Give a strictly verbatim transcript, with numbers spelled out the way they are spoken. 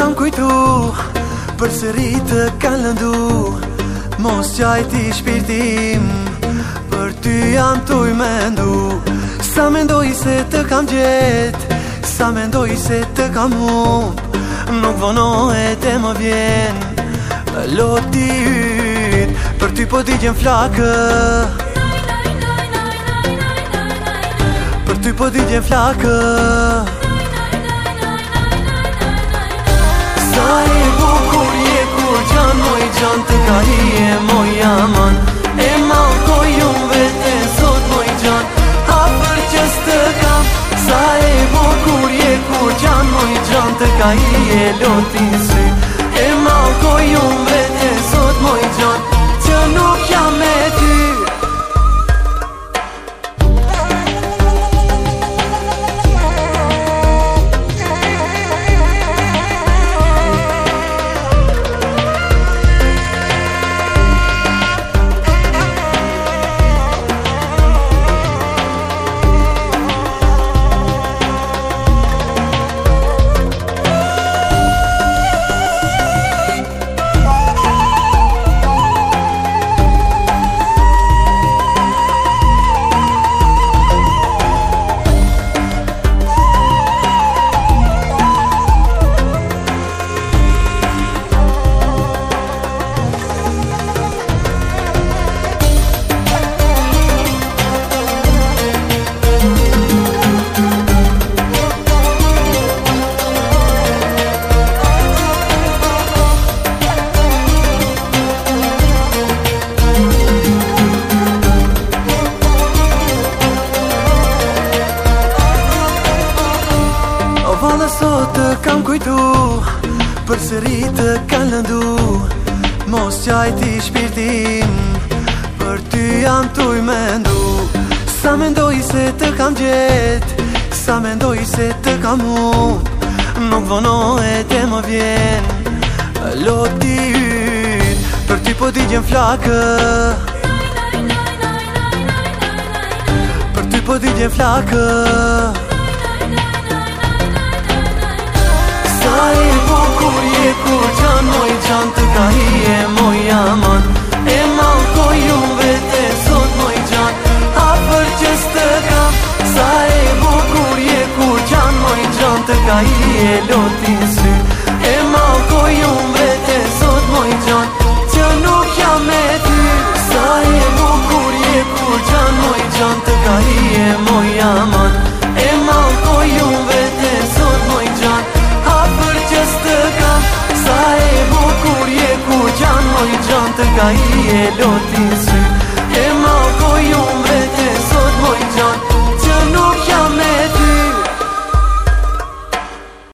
kam kujtu, për sëri të kanë lëndu, mos qajti shpirtim, për ty jam tuj mendu. Sa mendoj se të kam gjet, sa mendoj se të kam humb, nuk vonohet e më vjen loti yt, për ty po digjen flakë, për ty po digjen flakë. Sa e bukur je kur gjan, moj gjan të ka hije moj aman, e malkoj unë vete sot moj gjan, hapër qës të kam. Sa e bukur je kur gjan, moj gjan të ka hije lotin sy, e malkoj unë vete sot moj gjan, që nuk jam me ty. Valla sot të kam kujtu, për sëri të kanë lëndu, mos qajti shpirtim, për ty jam tuj mendu. Sa mendoj se të kam gjet, sa mendoj se të kam humb, nuk vonohet e më vjen loti yt, për ty po digjen flakë, për ty po digjen flakë. Sa e bukur je kur gjan, moj gjan të ka hije moj aman, e malkoj unë vete sot moj gjan, hapër qës të kam. Sa e bukur je kur gjan, moj gjan të ka hije lotin sy, e malkoj unë vete sot moj gjan, që nuk jam me ty. Sa e bukur je kur gjan, moj gjan të ka hije moj aman, e malkoj unë vete sot moj gjan, hapër qës të kam. Sa e bukur je kur gjan, moj gjan të ka hije lotin sy,